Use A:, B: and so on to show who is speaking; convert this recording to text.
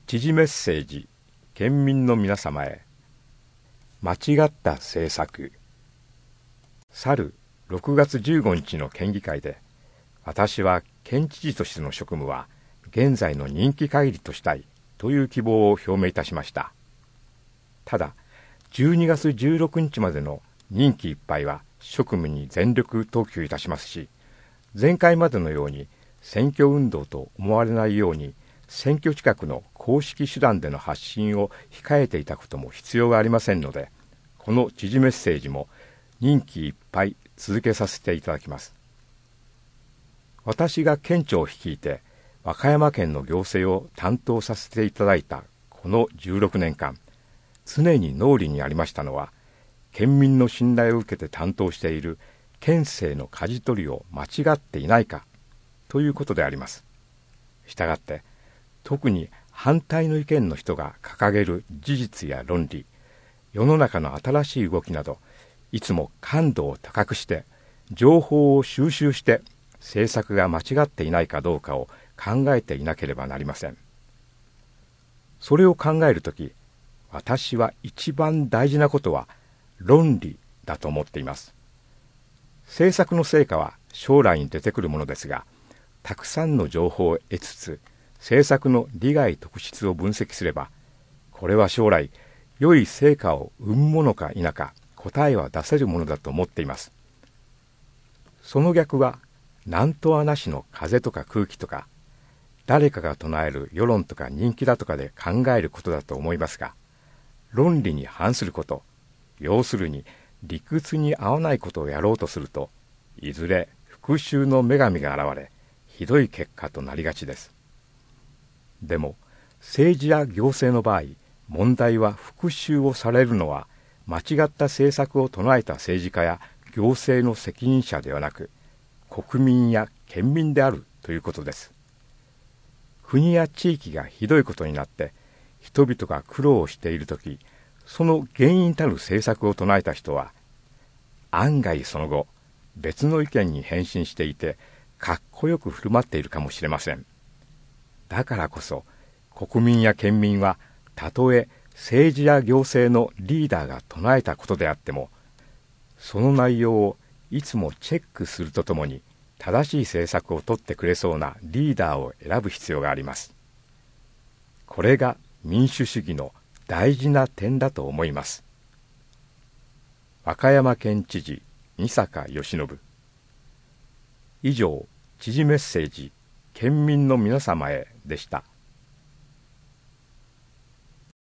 A: 知事メッセージ、県民の皆様へ。間違った政策。去る6月15日の県議会で、私は県知事としての職務は現在の任期限りとしたいという希望を表明いたしました。ただ、12月16日までの任期いっぱいは職務に全力投球いたしますし、前回までのように選挙運動と思われないように、選挙近くの公式手段での発信を控えていたことも必要がありませんので、この知事メッセージも任期いっぱい続けさせていただきます。私が県庁を率いて和歌山県の行政を担当させていただいたこの16年間、常に脳裏にありましたのは、県民の信頼を受けて担当している県政の舵取りを間違っていないかということであります。したがって、特に反対の意見の人が掲げる事実や論理、世の中の新しい動きなど、いつも感度を高くして情報を収集して政策が間違っていないかどうかを考えていなければなりません。それを考えるとき、私は一番大事なことは論理だと思っています。政策の成果は将来に出てくるものですが、たくさんの情報を得つつ、政策の利害得失を分析すれば、これは将来良い成果を生むものか否か答えは出せるものだと思っています。その逆は何とはなしの風とか空気とか、誰かが唱える世論とか人気だとかで考えることだと思いますが、論理に反すること、要するに理屈に合わないことをやろうとすると、いずれ復讐の女神が現れ、ひどい結果となりがちです。でも政治や行政の場合、問題は復讐をされるのは間違った政策を唱えた政治家や行政の責任者ではなく、国民や県民であるということです。国や地域がひどいことになって人々が苦労しているとき、その原因たる政策を唱えた人は案外その後別の意見に返信していて、かっこよく振る舞っているかもしれません。だからこそ国民や県民は、たとえ政治や行政のリーダーが唱えたことであっても、その内容をいつもチェックするとともに、正しい政策を取ってくれそうなリーダーを選ぶ必要があります。これが民主主義の大事な点だと思います。和歌山県知事、仁坂義信。以上、知事メッセージ、県民の皆様へでした。